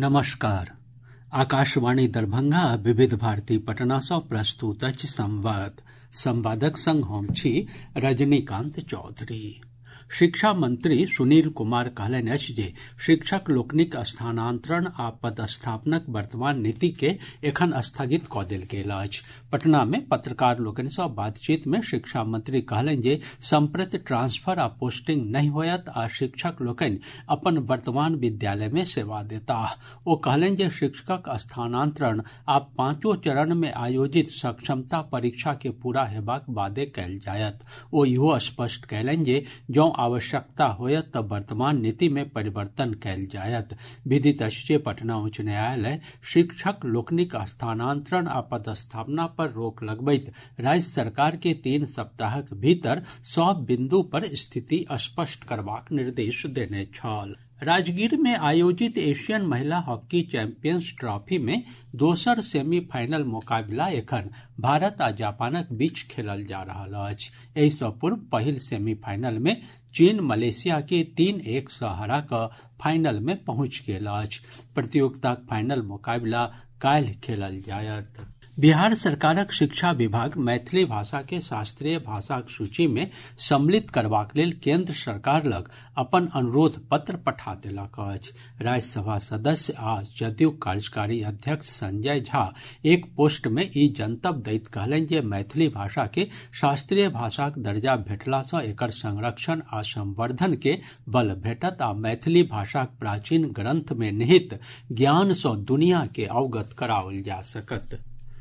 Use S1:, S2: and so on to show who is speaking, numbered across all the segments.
S1: नमस्कार। आकाशवाणी दरभंगा विविध भारती पटना सँ प्रस्तुत अछि संवाद। संवादक संग हम छी रजनीकांत चौधरी। शिक्षा मंत्री सुनील कुमार कहलनि अछि जे शिक्षक लोकनिक स्थानांतरण आ पदस्थापनक वर्तमान नीति के एखन स्थगित कऽ देल गेल अछि। पटना मे पत्रकार लोकनि सँ बातचीत मे शिक्षा मंत्री कहलनि जे संप्रति ट्रांसफर आ पोस्टिंग नहि होयत आ शिक्षक लोकनि अपन वर्तमान विद्यालय मे सेवा देताह। ओ कहलनि जे शिक्षकक स्थानांतरण आब 5 चरण मे आयोजित सक्षमता परीक्षा के पूरा हेबाक बादे कयल जायत। ओ इहो स्पष्ट कयलनि जे जँ आवश्यकता होयत तऽ वर्तमान नीति में परिवर्तन कयल जायत। विदित अछि जे पटना उच्च न्यायालय शिक्षक लोकनिक स्थानांतरण आ पदस्थापना पर रोक लगबैत राज्य सरकार के 3 सप्ताहक भीतर सभ बिंदु पर स्थिति स्पष्ट करबाक निर्देश देने छल। राजगीर में आयोजित एशियन महिला हॉकी चैंपियंस ट्रॉफी में दोसर सेमीफाइनल मोकाबिला एखन भारत आ जापानक बीच खेलल जा रहल अछि। एहि सँ पूर्व पहिल सेमीफाइनल में चीन मलेशिया के 3-1 सँ हरा कऽ फाइनल में पहुंचि गेल अछि। प्रतियोगिताक फाइनल मोकाबिला काल्हि खेलल जायत। बिहार सरकारक शिक्षा विभाग मैथिली भाषा के शास्त्रीय भाषाक सूची में सम्मिलित करबाक लेल केंद्र सरकार लग अपन अनुरोध पत्र पठा देलक अछि। राज्यसभा सदस्य आ जदयू कार्यकारी अध्यक्ष संजय झा एक पोस्ट में ई जनतब दैत कहलनि जे मैथिली भाषा के शास्त्रीय भाषाक दर्जा भेटला सँ एकर संरक्षण आ संवर्धन के बल भेटत आ मैथिली भाषाक प्राचीन ग्रंथ में निहित ज्ञान सँ दुनिया के अवगत कराओल जा सकत।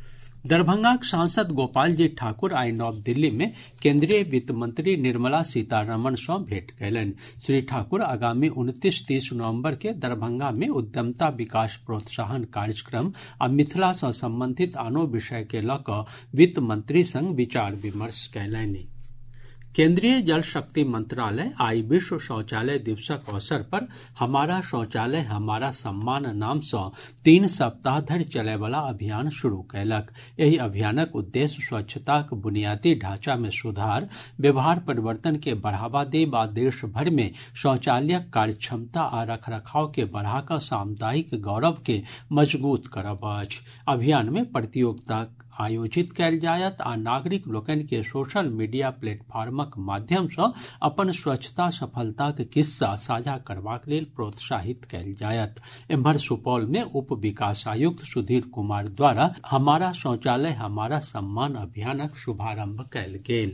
S1: दरभंगाक सांसद गोपाल जी ठाकुर आइ नव दिल्ली में केंद्रीय वित्त मंत्री निर्मला सीतारमण सँ भेंट कयलनि। श्री ठाकुर आगामी 29-30 नवंबर के दरभंगा में उद्यमता विकास प्रोत्साहन कार्यक्रम आ मिथिला सँ संबंधित आनो विषय के लऽ कऽ वित्त मंत्री संग विचार विमर्श कयलनि। केंद्रीय जल शक्ति मंत्रालय आई विश्व शौचालय दिवसक अवसर पर हमारा शौचालय हमारा सम्मान नाम सँ 3 सप्ताह धरि चलय वाला अभियान शुरू कयलक। एहि अभियानक उद्देश्य स्वच्छताक बुनियादी ढांचा में सुधार, व्यवहार परिवर्तन के बढ़ावा देब आ देश भरि में शौचालयक कार्यक्षमता आ रखरखाव के बढ़ा कऽ सामुदायिक गौरव के मजबूत करब अछि। अभियान में प्रतियोगिता आयोजित कयल जायत आ नागरिक लोकनि के सोशल मीडिया प्लेटफॉर्मक माध्यम सँ अपन स्वच्छता सफलताक किस्सा साझा करबाक लेल प्रोत्साहित कयल जायत। एम्हर सुपौल में उप विकास आयुक्त सुधीर कुमार द्वारा हमारा शौचालय हमारा सम्मान अभियानक शुभारंभ कयल गेल।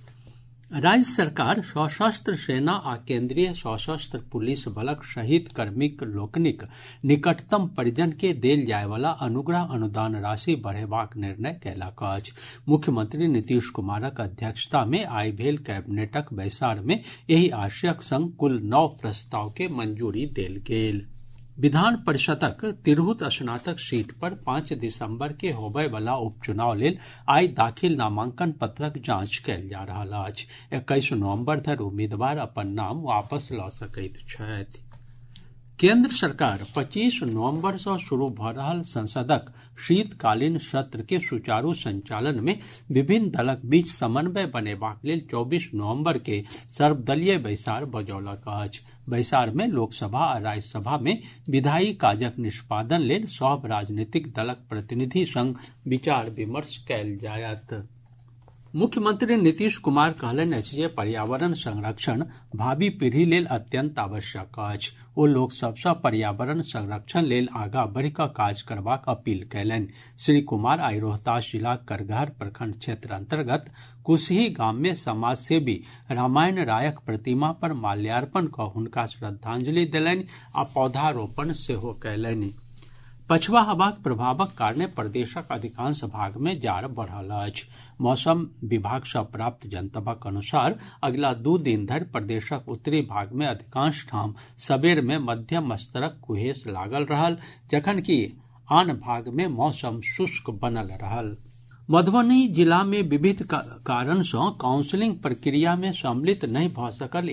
S1: राज्य सरकार सशस्त्र सेना आ केंद्रीय सशस्त्र पुलिस बलक शहीद कर्मिक लोकनिक निकटतम परिजन के देल जाय वाला अनुग्रह अनुदान राशि बढ़ेबाक निर्णय कयलक अछि। मुख्यमंत्री नीतीश कुमारक अध्यक्षता में आइ भेल कैबिनेटक बैसार में एहि आशयक संग कुल 9 प्रस्ताव के मंजूरी देल गेल। विधान परिषदक तिरहुत स्नातक सीट पर 5 दिसंबर के होबय वाला उपचुनाव लेल आइ दाखिल नामांकन पत्रक जांच कयल जा रहल अछि। 21 नवंबर धरि उम्मीदवार अपन नाम वापस लऽ सकैत छथि। केंद्र सरकार 25 नवंबर सँ शुरू भऽ रहल संसदक शीतकालीन सत्र के सुचारू संचालन में विभिन्न दलक बीच समन्वय बनेबाक लेल 24 नवंबर के सर्वदलीय बैसार बजौलक अछि। बैसार में लोकसभा आ राज्यसभा में विधायी काजक निष्पादन लेल सभ राजनीतिक दलक प्रतिनिधि संग विचार विमर्श कयल जायत। मुख्यमंत्री नीतीश कुमार कहलनि अछि जे पर्यावरण संरक्षण भावी पीढ़ी लेल अत्यंत आवश्यक अछि। ओ लोक सभ सँ पर्यावरण संरक्षण लेल आगाँ बढ़ि कऽ काज करबाक अपील कयलनि। श्री कुमार आइ रोहतास जिलाक करगहर प्रखंड क्षेत्र अंतर्गत कुसही गाम में समाजसेवी रामायण रायक प्रतिमा पर माल्यार्पण कऽ हुनका श्रद्धांजलि देलनि आ पौधारोपण सेहो कयलनि। पछुआ हवाक प्रभावक कारणे प्रदेशक अधिकांश भाग में जाड़ बढ़ल अछि। मौसम विभाग सँ प्राप्त जनतबक अनुसार अगिला 2 दिन धरि प्रदेशक उत्तरी भाग में अधिकांश ठाम सबेर में मध्यम स्तरक कुहेस लागल रहल, जखनकि आन भाग में मौसम शुष्क बनल रहल। मधुबनी जिला में विविध कारण सँ काउंसलिंग प्रक्रिया में सम्मिलित नहि भऽ सकल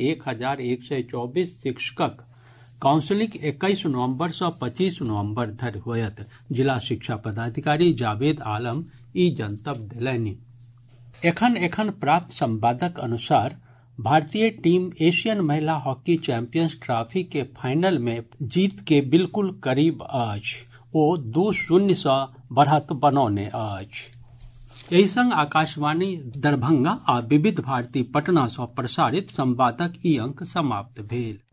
S1: 1124 शिक्षकक काउंसलिंग 21 नवंबर सँ 25 नवंबर धरि होयत। जिला शिक्षा पदाधिकारी जावेद आलम ई जनतब देलनि। एखन प्राप्त संवादक अनुसार भारतीय टीम एशियन महिला हॉकी चैंपियंस ट्रॉफी के फाइनल में जीत के बिल्कुल करीब अछि। ओ 2-0 सँ बढ़त बनौने अछि। एहि संग आकाशवाणी दरभंगा आ विविध भारती पटना सँ प्रसारित संवादक ई अंक समाप्त भेल।